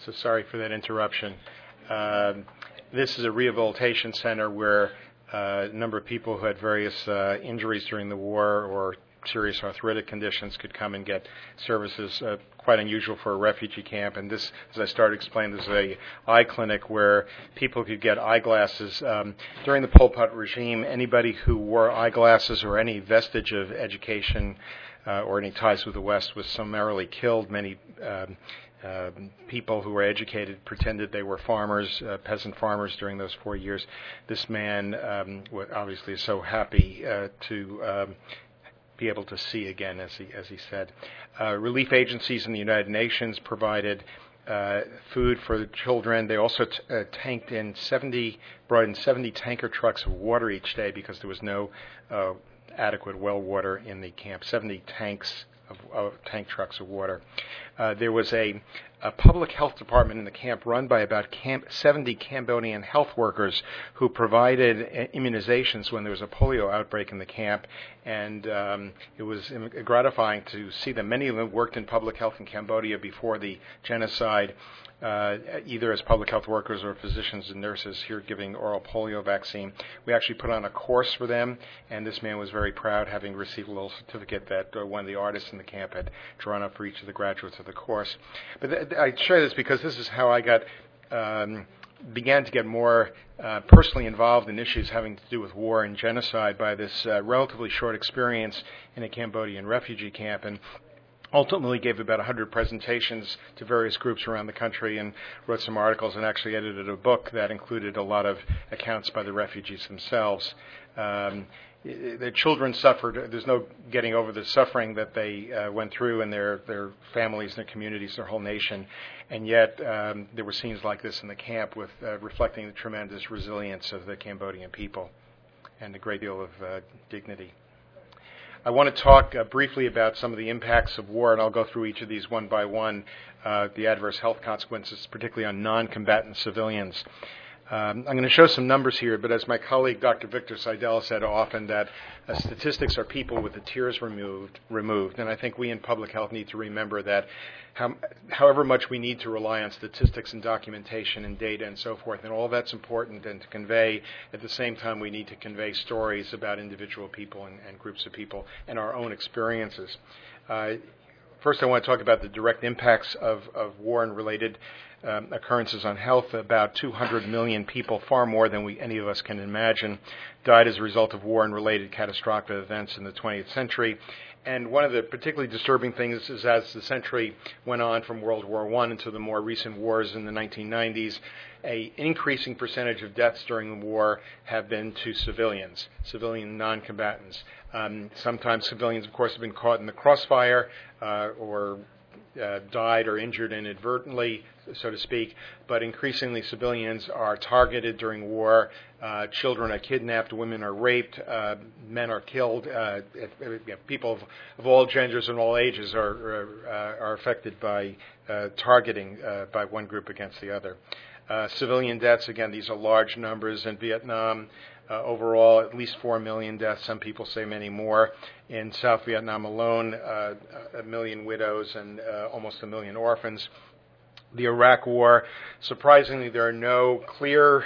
So sorry for that interruption. This is a rehabilitation center where a number of people who had various injuries during the war or serious arthritic conditions could come and get services, quite unusual for a refugee camp. And this, as I started explaining, this is a eye clinic where people could get eyeglasses. During the Pol Pot regime, anybody who wore eyeglasses or any vestige of education or any ties with the West was summarily killed. Many people who were educated pretended they were farmers, peasant farmers during those 4 years. This man obviously is so happy to be able to see again, as he said. Relief agencies in the United Nations provided food for the children. They also brought in 70 tanker trucks of water each day because there was no adequate well water in the camp. 70 tank trucks of water. There was a public health department in the camp run by about 70 Cambodian health workers who provided immunizations when there was a polio outbreak in the camp, and it was gratifying to see them. Many of them worked in public health in Cambodia before the genocide, either as public health workers or physicians and nurses here giving oral polio vaccine. We actually put on a course for them, and this man was very proud, having received a little certificate that one of the artists in the camp had drawn up for each of the graduates of the course. But I share this because this is how I began to get more personally involved in issues having to do with war and genocide by this relatively short experience in a Cambodian refugee camp, and ultimately gave about 100 presentations to various groups around the country and wrote some articles and actually edited a book that included a lot of accounts by the refugees themselves. The children suffered. There's no getting over the suffering that they went through in their families, their communities, their whole nation. And yet there were scenes like this in the camp with reflecting the tremendous resilience of the Cambodian people and a great deal of dignity. I want to talk briefly about some of the impacts of war, and I'll go through each of these one by one, the adverse health consequences, particularly on non-combatant civilians. I'm going to show some numbers here, but as my colleague Dr. Victor Seidel said often, that statistics are people with the tears removed, and I think we in public health need to remember that however much we need to rely on statistics and documentation and data and so forth, and all that's important and to convey, at the same time we need to convey stories about individual people and groups of people and our own experiences. First, I want to talk about the direct impacts of war and related occurrences on health. About 200 million people, far more than any of us can imagine, died as a result of war and related catastrophic events in the 20th century. And one of the particularly disturbing things is as the century went on from World War I into the more recent wars in the 1990s, an increasing percentage of deaths during the war have been to civilian non-combatants. Sometimes civilians, of course, have been caught in the crossfire or died or injured inadvertently, so to speak, but increasingly civilians are targeted during war. Children are kidnapped, women are raped, men are killed. People of all genders and all ages are affected by targeting by one group against the other. Civilian deaths, again, these are large numbers. In Vietnam, overall, at least 4 million deaths. Some people say many more. In South Vietnam alone, 1 million widows and almost 1 million orphans. The Iraq War, surprisingly, there are no clear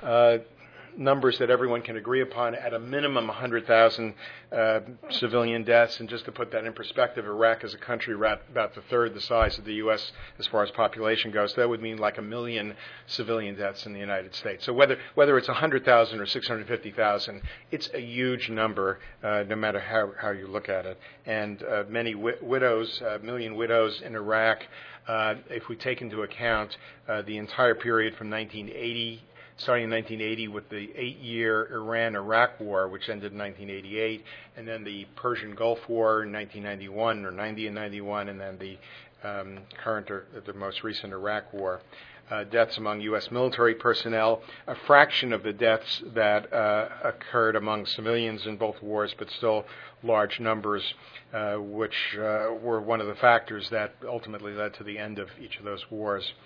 numbers that everyone can agree upon. At a minimum, 100,000 civilian deaths. And just to put that in perspective, Iraq is a country about the third the size of the U.S. as far as population goes. That would mean like 1 million civilian deaths in the United States. So whether it's 100,000 or 650,000, it's a huge number, no matter how you look at it. And many widows, 1 million widows in Iraq. If we take into account the entire period from 1980, starting in 1980 with the 8-year Iran-Iraq War, which ended in 1988, and then the Persian Gulf War in 1991, or 90 and 91, and then the current or the most recent Iraq War. Deaths among U.S. military personnel, a fraction of the deaths that occurred among civilians in both wars, but still large numbers, which were one of the factors that ultimately led to the end of each of those wars.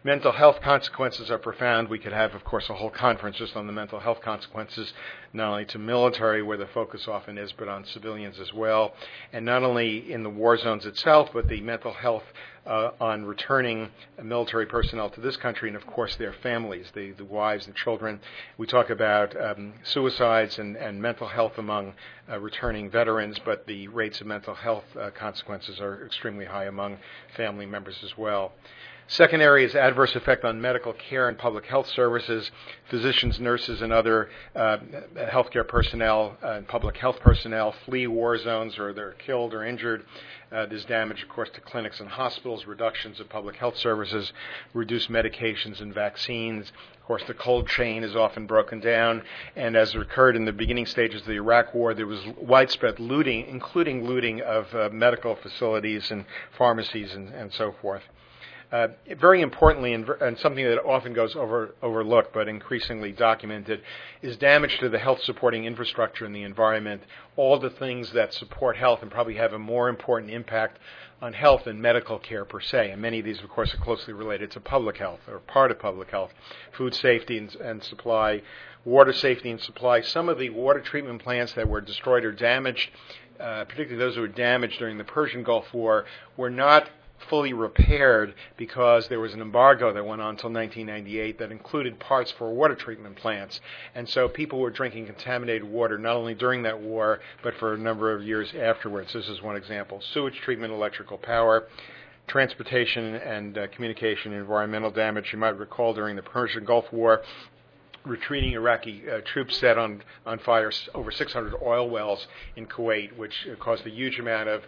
Mental health consequences are profound. We could have, of course, a whole conference just on the mental health consequences, not only to military, where the focus often is, but on civilians as well. And not only in the war zones itself, but the mental health on returning military personnel to this country, and of course their families, the wives and children. We talk about suicides and mental health among returning veterans, but the rates of mental health consequences are extremely high among family members as well. Second area is adverse effect on medical care and public health services. Physicians, nurses, and other healthcare personnel and public health personnel flee war zones, or they're killed or injured. There's damage, of course, to clinics and hospitals, reductions of public health services, reduced medications and vaccines. Of course, the cold chain is often broken down, and as occurred in the beginning stages of the Iraq War, there was widespread looting, including looting of medical facilities and pharmacies and so forth. Very importantly, and something that often goes overlooked but increasingly documented, is damage to the health-supporting infrastructure and the environment, all the things that support health and probably have a more important impact on health than medical care per se. And many of these, of course, are closely related to public health or part of public health, food safety and supply, water safety and supply. Some of the water treatment plants that were destroyed or damaged, particularly those that were damaged during the Persian Gulf War, were not fully repaired because there was an embargo that went on until 1998 that included parts for water treatment plants. And so people were drinking contaminated water not only during that war, but for a number of years afterwards. This is one example. Sewage treatment, electrical power, transportation and communication, environmental damage. You might recall during the Persian Gulf War, retreating Iraqi troops set on fire over 600 oil wells in Kuwait, which caused a huge amount of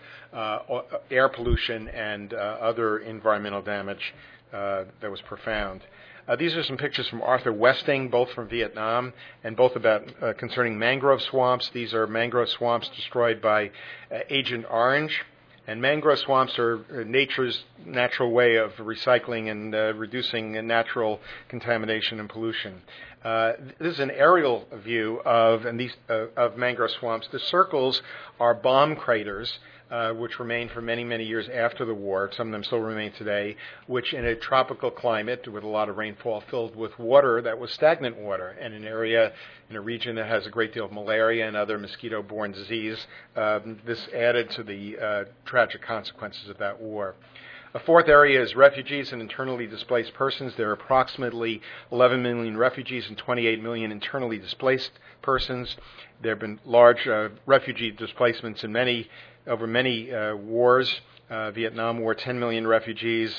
air pollution and other environmental damage that was profound. These are some pictures from Arthur Westing, both from Vietnam, and both about concerning mangrove swamps. These are mangrove swamps destroyed by Agent Orange. And mangrove swamps are nature's natural way of recycling and reducing natural contamination and pollution. This is an aerial view of mangrove swamps. The circles are bomb craters, which remained for many, many years after the war. Some of them still remain today, which in a tropical climate with a lot of rainfall filled with water that was stagnant water, and an area in a region that has a great deal of malaria and other mosquito-borne disease. This added to the tragic consequences of that war. A fourth area is refugees and internally displaced persons. There are approximately 11 million refugees and 28 million internally displaced persons. There have been large refugee displacements in over many wars. Vietnam War, 10 million refugees.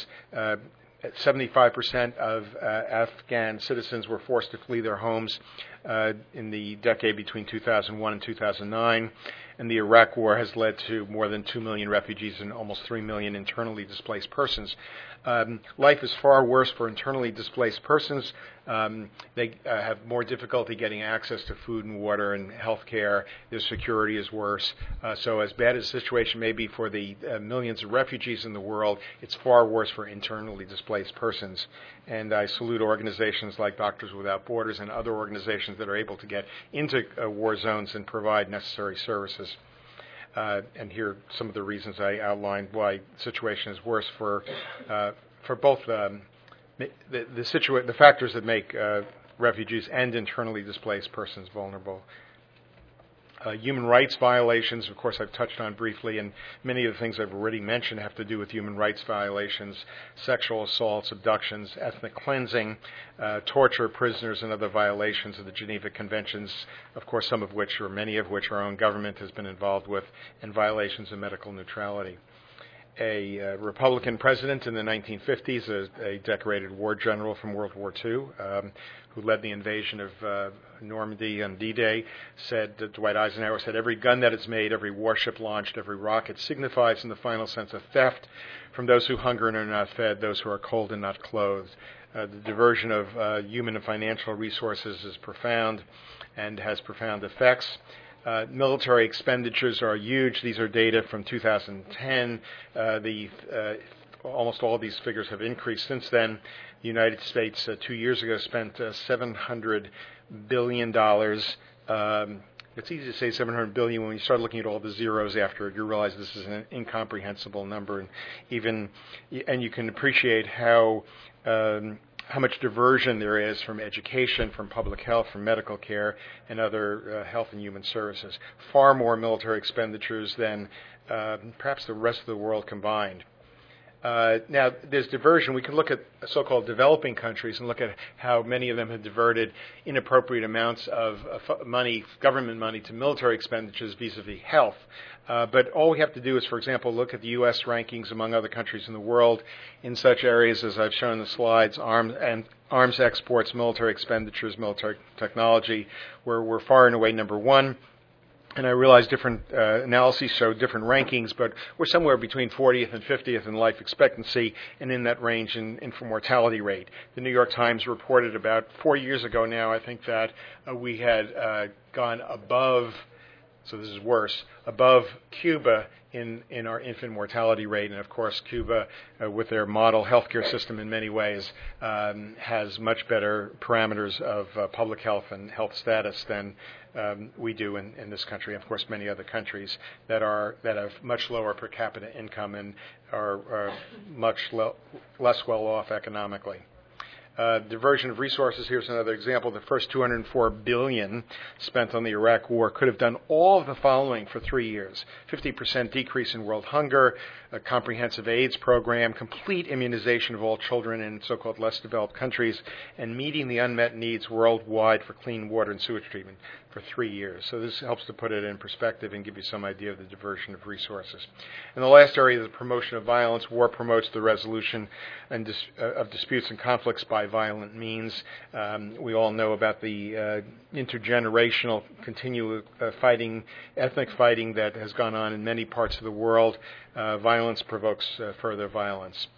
75% of Afghan citizens were forced to flee their homes in the decade between 2001 and 2009. And the Iraq War has led to more than 2 million refugees and almost 3 million internally displaced persons. Life is far worse for internally displaced persons. They have more difficulty getting access to food and water and health care. Their security is worse. So as bad as the situation may be for the millions of refugees in the world, it's far worse for internally displaced persons. And I salute organizations like Doctors Without Borders and other organizations that are able to get into war zones and provide necessary services. And here are some of the reasons I outlined why the situation is worse for both the factors that make refugees and internally displaced persons vulnerable. Human rights violations, of course, I've touched on briefly, and many of the things I've already mentioned have to do with human rights violations, sexual assaults, abductions, ethnic cleansing, torture of prisoners, and other violations of the Geneva Conventions, of course, some of which, or many of which, our own government has been involved with, and violations of medical neutrality. A Republican president in the 1950s, a decorated war general from World War II, who led the invasion of Normandy on D-Day, Dwight Eisenhower said, "Every gun that is made, every warship launched, every rocket signifies in the final sense a theft from those who hunger and are not fed, those who are cold and not clothed." The diversion of human and financial resources is profound and has profound effects. Military expenditures are huge. These are data from 2010. Almost all of these figures have increased since then. The United States 2 years ago spent $700 billion It's easy to say 700 billion when you start looking at all the zeros after it. You realize this is an incomprehensible number, and you can appreciate how much diversion there is from education, from public health, from medical care, and other health and human services. Far more military expenditures than perhaps the rest of the world combined. Now, there's diversion. We can look at so-called developing countries and look at how many of them have diverted inappropriate amounts of money, government money, to military expenditures vis-a-vis health. But all we have to do is, for example, look at the U.S. rankings among other countries in the world in such areas as I've shown in the slides, arms exports, military expenditures, military technology, where we're far and away number one. And I realize different analyses show different rankings, but we're somewhere between 40th and 50th in life expectancy and in that range in for mortality rate. The New York Times reported about 4 years ago now, I think, that we had gone above, so this is worse, above Cuba in our infant mortality rate. And of course, Cuba, with their model healthcare system in many ways, has much better parameters of public health and health status than we do in this country. Of course, many other countries that have much lower per capita income and are much less well off economically. Diversion of resources. Here's another example. The first $204 billion spent on the Iraq War could have done all of the following for 3 years: 50% decrease in world hunger, a comprehensive AIDS program, complete immunization of all children in so-called less developed countries, and meeting the unmet needs worldwide for clean water and sewage treatment for 3 years. So this helps to put it in perspective and give you some idea of the diversion of resources. And the last area is the promotion of violence. War promotes the resolution of disputes and conflicts by violent means. We all know about the intergenerational continual fighting, ethnic fighting that has gone on in many parts of the world. Violence provokes further violence.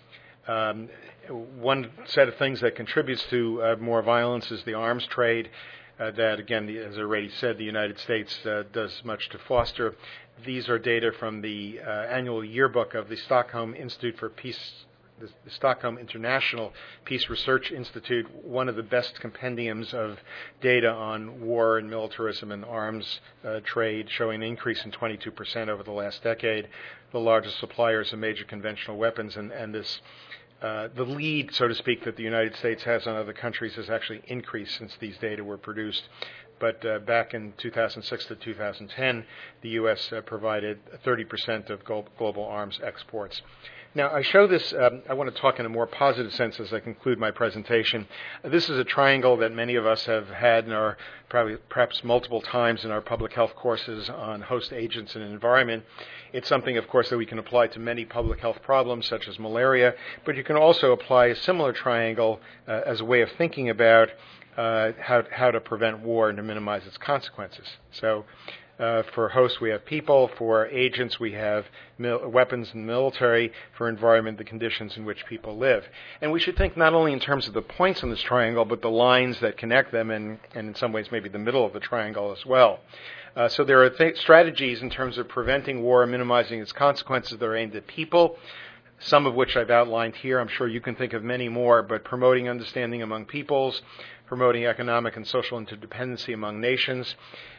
One set of things that contributes to more violence is the arms trade. That, again, as I already said, the United States does much to foster. These are data from the annual yearbook of the Stockholm Institute for Peace, the Stockholm International Peace Research Institute, one of the best compendiums of data on war and militarism and arms trade, showing an increase in 22% over the last decade. The largest suppliers of major conventional weapons, and this the lead, so to speak, that the United States has on other countries has actually increased since these data were produced. But back in 2006 to 2010, the U.S. provided 30% of global arms exports. Now, I show this, I want to talk in a more positive sense as I conclude my presentation. This is a triangle that many of us have had in our, perhaps multiple times in our public health courses on host agents and environment. It's something, of course, that we can apply to many public health problems, such as malaria, but you can also apply a similar triangle as a way of thinking about how to prevent war and to minimize its consequences. So for hosts, we have people. For agents, we have weapons and military. For environment, the conditions in which people live. And we should think not only in terms of the points on this triangle, but the lines that connect them, and in some ways maybe the middle of the triangle as well. So there are strategies in terms of preventing war and minimizing its consequences that are aimed at people, some of which I've outlined here. I'm sure you can think of many more, but promoting understanding among peoples, promoting economic and social interdependency among nations,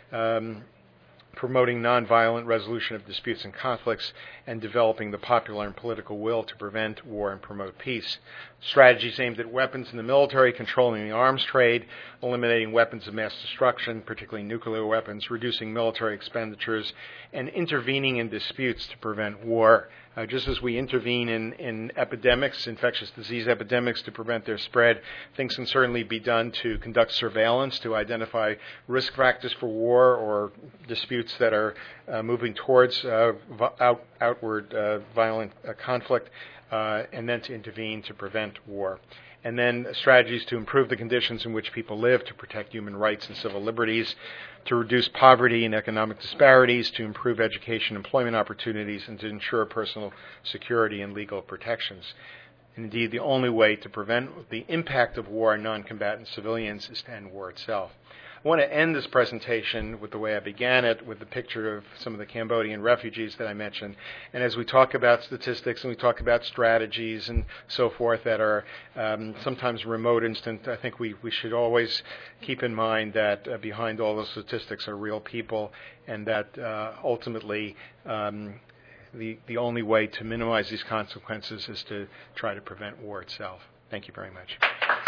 promoting nonviolent resolution of disputes and conflicts, and developing the popular and political will to prevent war and promote peace. Strategies aimed at weapons in the military, controlling the arms trade, eliminating weapons of mass destruction, particularly nuclear weapons, reducing military expenditures, and intervening in disputes to prevent war. Just as we intervene in epidemics, infectious disease epidemics, to prevent their spread, things can certainly be done to conduct surveillance, to identify risk factors for war or disputes that are moving towards outward violent conflict, and then to intervene to prevent war. And then strategies to improve the conditions in which people live, to protect human rights and civil liberties, to reduce poverty and economic disparities, to improve education, employment opportunities, and to ensure personal security and legal protections. Indeed, the only way to prevent the impact of war on non-combatant civilians is to end war itself. want to end this presentation with the way I began it, with the picture of some of the Cambodian refugees that I mentioned. And as we talk about statistics and we talk about strategies and so forth that are sometimes remote instant, I think we should always keep in mind that behind all those statistics are real people, and that ultimately the only way to minimize these consequences is to try to prevent war itself. Thank you very much.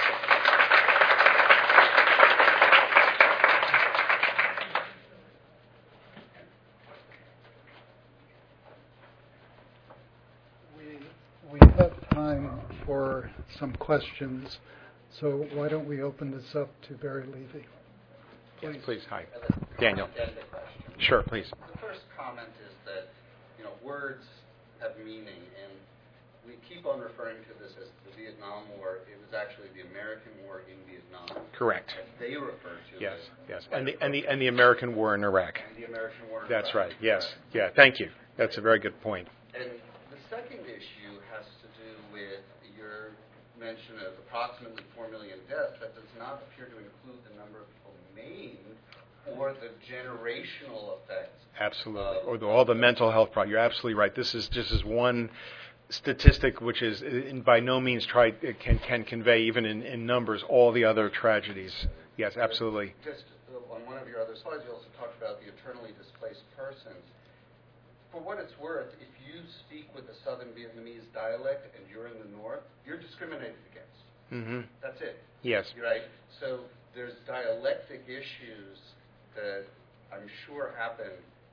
We have time for some questions, so why don't we open this up to Barry Levy? Yes, please. Hi. Daniel. Sure, please. The first comment is that, words have meaning, and we keep on referring to this as the Vietnam War. It was actually the American War in Vietnam. Correct. As they refer to yes, it. Yes, and the American War in Iraq. And the American War in That's Iraq. right. Yes. Yeah. Thank you. That's a very good point. And the second issue has to do with your mention of approximately 4 million deaths. That does not appear to include the number of people maimed or the generational effects. Absolutely. Or all the mental health problems. You're absolutely right. This is just as one statistic, which is by no means can convey, even in numbers, all the other tragedies. Yes, absolutely. Just on one of your other slides, you also talked about the internally displaced persons. For what it's worth, if you speak with a Southern Vietnamese dialect and you're in the North, you're discriminated against. Mm-hmm. That's it. Yes. Right? So there's dialectic issues that I'm sure happen,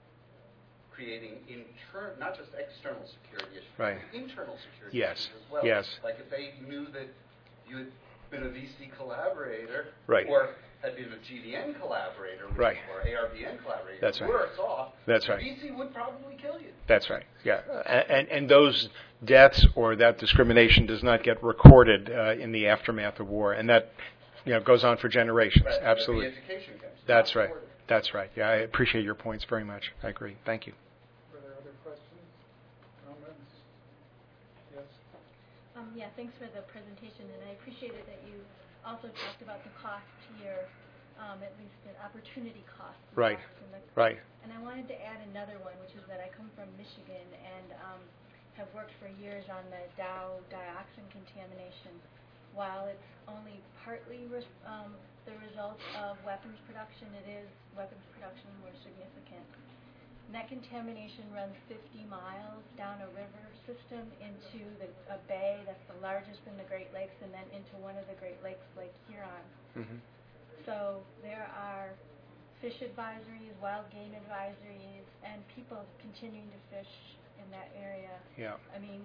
creating not just external security issues, right. but internal security yes. issues as well. Yes. Like if they knew that you had been a VC collaborator, right. or had been a GDN collaborator, right. or ARVN collaborator, that's right. worse off, that's right. VC would probably kill you. That's right. Yeah, and those deaths or that discrimination does not get recorded in the aftermath of war, and that goes on for generations. Right. Absolutely. The education camps. That's right. That's right. Yeah, I appreciate your points very much. I agree. Thank you. Were there other questions, comments? Yes. Yeah, thanks for the presentation, and I appreciated that you also talked about the cost here, at least an opportunity cost. Right. Right. And I wanted to add another one, which is that I come from Michigan and have worked for years on the Dow dioxin contamination. While it's only partly the result of weapons production, weapons production more significant. And that contamination runs 50 miles down a river system into a bay that's the largest in the Great Lakes, and then into one of the Great Lakes, Lake Huron. Mm-hmm. So there are fish advisories, wild game advisories, and people continuing to fish in that area. Yeah. I mean,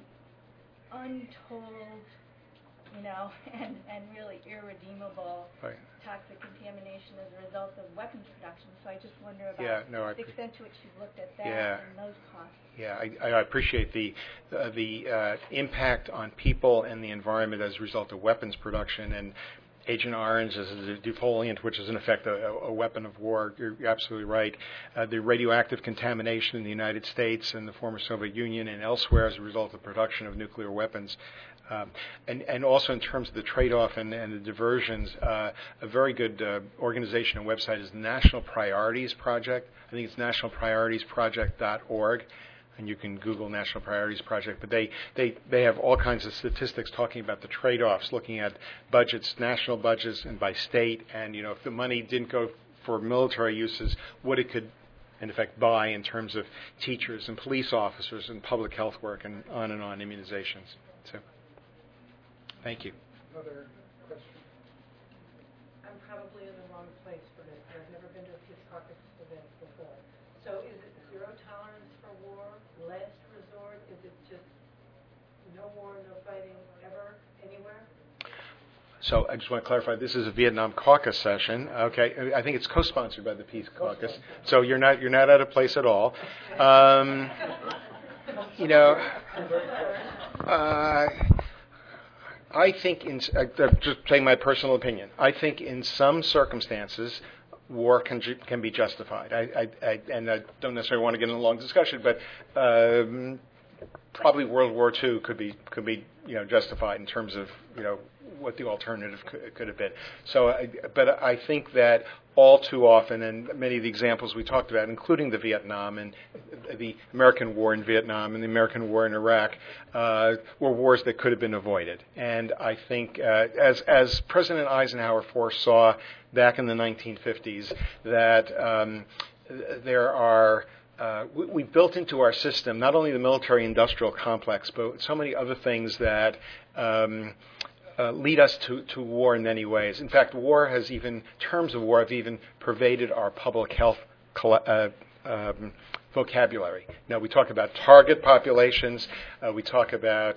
untold, and really irredeemable right. toxic contamination as a result of weapons production. So I just wonder about the extent to which you've looked at that and those costs. Yeah, I appreciate the impact on people and the environment as a result of weapons production. And Agent Orange is a defoliant, which is in effect a weapon of war. You're absolutely right. The radioactive contamination in the United States and the former Soviet Union and elsewhere as a result of production of nuclear weapons. And also in terms of the trade-off and the diversions, a very good organization and website is the National Priorities Project. I think it's nationalprioritiesproject.org. And you can Google National Priorities Project, but they have all kinds of statistics talking about the trade-offs, looking at budgets, national budgets, and by state, and if the money didn't go for military uses, what it could, in effect, buy in terms of teachers and police officers and public health work and on, immunizations. So, thank you. Another question? I'm probably in the wrong place for this, but I've never been to a Peace Caucus event before. So is it zero tolerance for war, last resort? Is it just no war, no fighting ever, anywhere? So I just want to clarify, this is a Vietnam Caucus session. Okay, I think it's co-sponsored by the Peace Caucus. So you're not out of place at all. I think, just saying my personal opinion, I think in some circumstances, war can be justified. And I don't necessarily want to get in a long discussion, but probably World War II could be justified in terms of what the alternative could have been. So, but I think that all too often, and many of the examples we talked about, including the Vietnam and the American war in Vietnam and the American war in Iraq, were wars that could have been avoided. And I think, as President Eisenhower foresaw back in the 1950s, that there are we built into our system not only the military-industrial complex, but so many other things that lead us to war in many ways. In fact, terms of war have even pervaded our public health vocabulary. Now, we talk about target populations. We talk about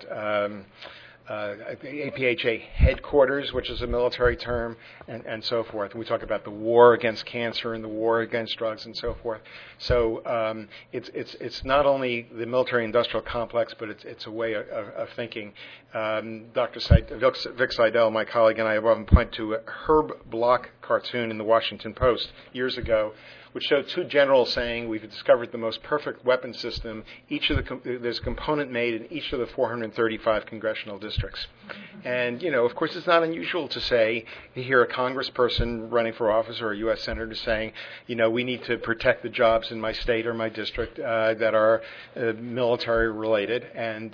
APHA headquarters, which is a military term, and so forth. And we talk about the war against cancer and the war against drugs and so forth. So it's not only the military-industrial complex, but it's a way of thinking. Dr. Vic Seidel, my colleague, and I have often pointed to a Herb Bloch cartoon in the Washington Post years ago, which showed two generals saying we've discovered the most perfect weapon system. There's a component made in each of the 435 congressional districts. And, of course, it's not unusual to hear a congressperson running for office or a U.S. senator saying, we need to protect the jobs in my state or my district that are military related. And,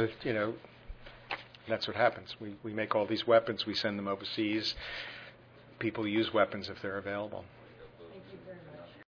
that's what happens. We make all these weapons. We send them overseas. People use weapons if they're available.